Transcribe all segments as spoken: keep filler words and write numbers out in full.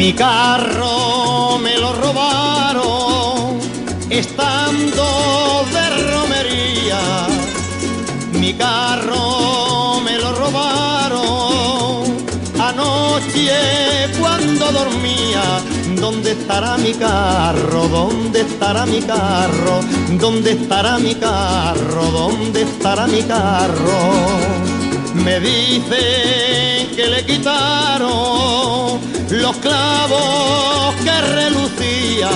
Mi carro me lo robaron estando de romería. Mi carro me lo robaron anoche cuando dormía. ¿Dónde estará mi carro? ¿Dónde estará mi carro? ¿Dónde estará mi carro? ¿Dónde estará mi carro? Me dicen que le quitaron los clavos que relucía,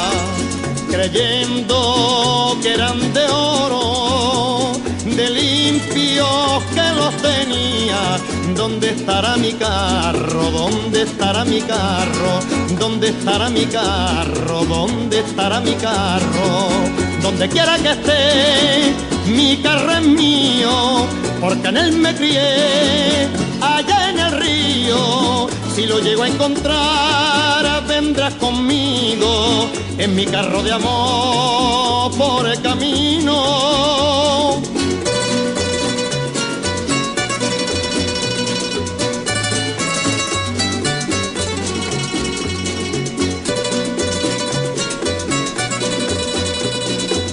creyendo que eran de oro, de limpios que los tenía. ¿Dónde estará mi carro? ¿Dónde estará mi carro? ¿Dónde estará mi carro? ¿Dónde estará mi carro? Donde quiera que esté, mi carro es mío, porque en él me crié, allá en el río. Si lo llego a encontrar, vendrás conmigo en mi carro de amor por el camino.